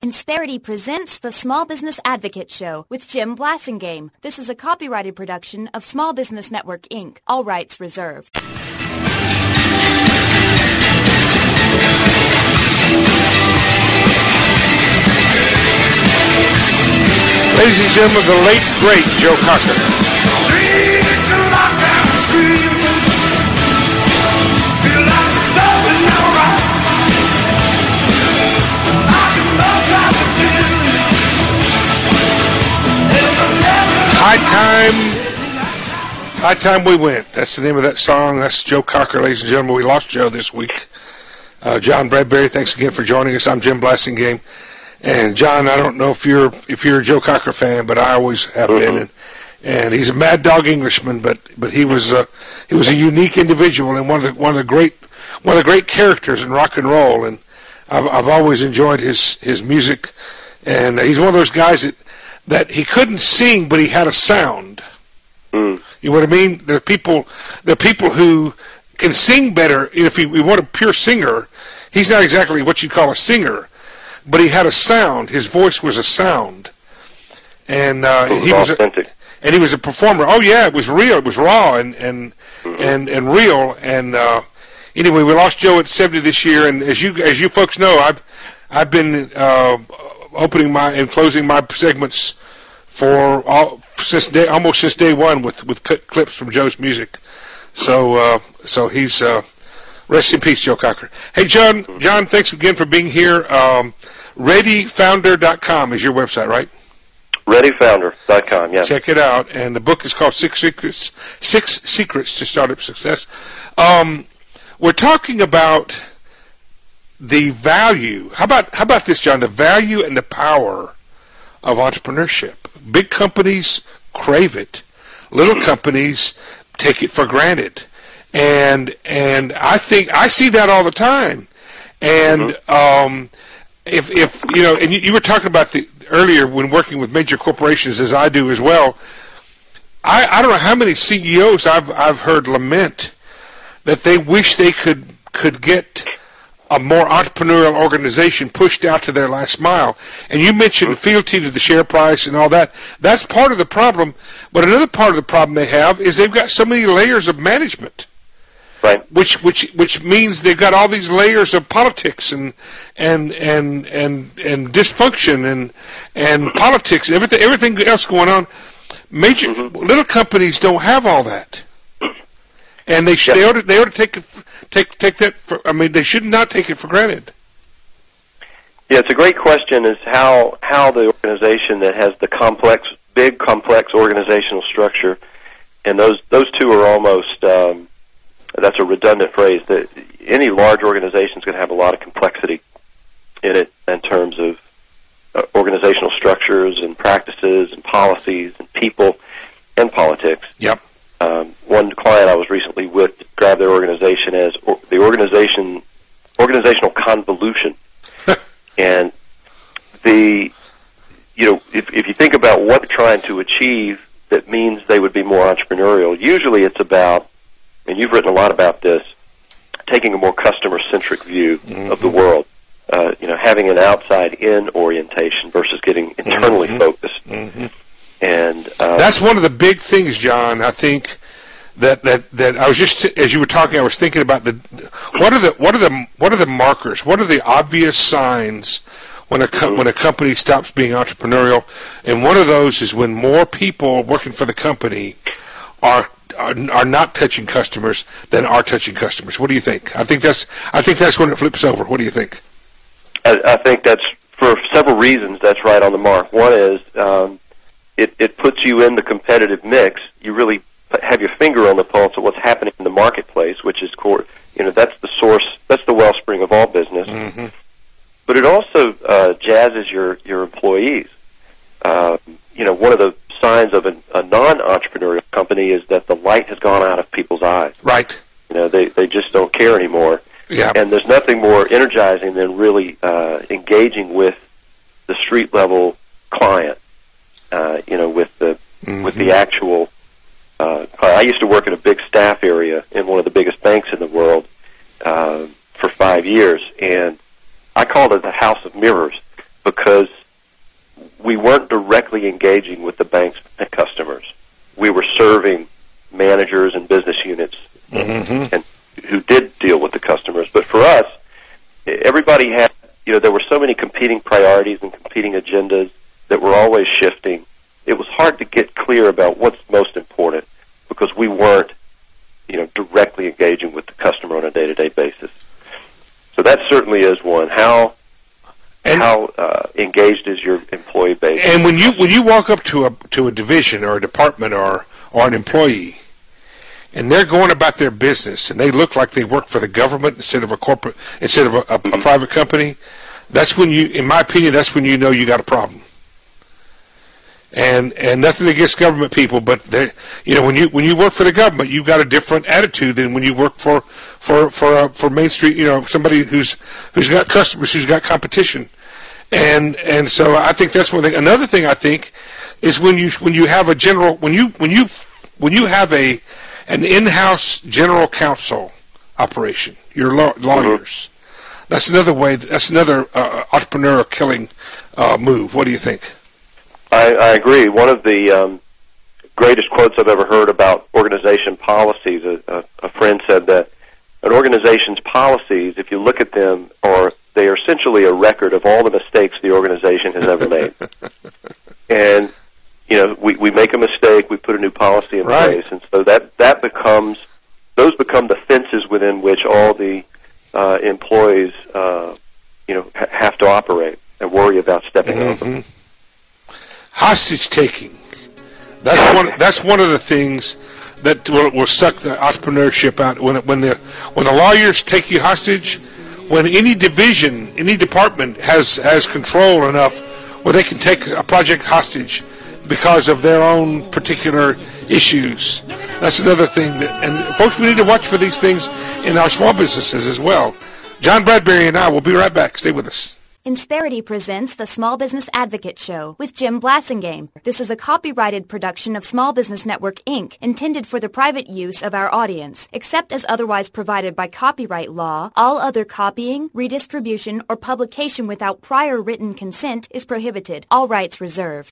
Insperity presents the Small Business Advocate Show with Jim Blasingame. This is a copyrighted production of Small Business Network, Inc. All rights reserved. Ladies and gentlemen, the late, great Joe Cocker. High time we went. That's the name of that song. That's Joe Cocker, ladies and gentlemen. We lost Joe this week. John Bradbury, thanks again for joining us. I'm Jim Blasingame. And John, I don't know if you're a Joe Cocker fan, but I always have been. And he's a mad dog Englishman, but he was a unique individual and one of the great characters in rock and roll. And I've always enjoyed his music. And he's one of those guys that he couldn't sing, but he had a sound. You know what I mean? There are people who can sing better. If we want a pure singer, he's not exactly what you call a singer, but he had a sound. His voice was a sound, and he was authentic. And he was a performer. Oh yeah, it was real. It was raw and real. And anyway, we lost Joe at 70 this year. And as you folks know, I've been opening and closing my segments for almost since day one with clips from Joe's music. So he's rest in peace, Joe Cocker. Hey, John, thanks again for being here. ReadyFounder.com is your website, right? ReadyFounder.com, yeah. Check it out. And the book is called Six Secrets to Startup Success. We're talking about the value. How about this, John? The value and the power of entrepreneurship. Big companies crave it. Little companies take it for granted. And I think I see that all the time. And if you know, and you were talking about earlier when working with major corporations, as I do as well. I don't know how many CEOs I've heard lament that they wish they could get a more entrepreneurial organization pushed out to their last mile. And you mentioned fealty to the share price and all that. That's part of the problem. But another part of the problem they have is they've got so many layers of management. Right. Which means they've got all these layers of politics and dysfunction and politics, everything else going on. Little companies don't have all that. And they ought to take that. They should not take it for granted. Yeah, it's a great question. Is how the organization that has the big complex organizational structure, and those two are almost. That's a redundant phrase. That any large organization is going to have a lot of complexity in it in terms of organizational structures and practices and policies and people and politics. Yep. One client I was recently with described their organization as the organizational convolution. And if you think about what they're trying to achieve, that means they would be more entrepreneurial. Usually it's about, and you've written a lot about this, taking a more customer-centric view of the world. Having an outside-in orientation versus getting internally focused. And that's one of the big things, John. I think that I was just, as you were talking, I was thinking about what are the markers? What are the obvious signs when a company stops being entrepreneurial? And one of those is when more people working for the company are not touching customers than are touching customers. What do you think? I think that's when it flips over. What do you think? I think that's for several reasons. That's right on the mark. One is it puts you in the competitive mix. You really have your finger on the pulse of what's happening in the marketplace, which is that's the source, that's the wellspring of all business. But it also jazzes your employees. One of the signs of a non-entrepreneurial company is that the light has gone out of people's eyes. Right. They just don't care anymore. Yeah. And there's nothing more energizing than really engaging with the street level client. With the actual. I used to work in a big staff area in one of the biggest banks in the world for 5 years, and I called it the House of Mirrors because we weren't directly engaging with the bank's customers. We were serving managers and business units and who did deal with the customers. But for us, everybody had, there were so many competing priorities and competing agendas that were always shifting. It was hard to get clear about what's most important because we weren't, directly engaging with the customer on a day-to-day basis. So that certainly is one. How engaged is your employee base? And when you walk up to a division or a department or an employee, and they're going about their business, and they look like they work for the government instead of a private company, that's when in my opinion, that's when you know you got a problem. And nothing against government people, but when you work for the government, you've got a different attitude than when you work for Main Street. Somebody who's got customers, who's got competition, and so I think that's one thing. Another thing I think is when you have an in-house general counsel operation, your lawyers. That's another way. That's another entrepreneurial killing move. What do you think? I agree. One of the greatest quotes I've ever heard about organization policies, a friend said that an organization's policies, if you look at them, they are essentially a record of all the mistakes the organization has ever made. And, we make a mistake, we put a new policy in place, and so those become the fences within which all the employees, have to operate and worry about stepping over. Hostage taking. That's one of the things that will suck the entrepreneurship out. When the lawyers take you hostage, when any division, any department has control enough where they can take a project hostage because of their own particular issues. That's another thing and folks, we need to watch for these things in our small businesses as well. John Bradbury and I will be right back. Stay with us. Insperity presents the Small Business Advocate Show with Jim Blassingame. This is a copyrighted production of Small Business Network, Inc., intended for the private use of our audience. Except as otherwise provided by copyright law, all other copying, redistribution, or publication without prior written consent is prohibited. All rights reserved.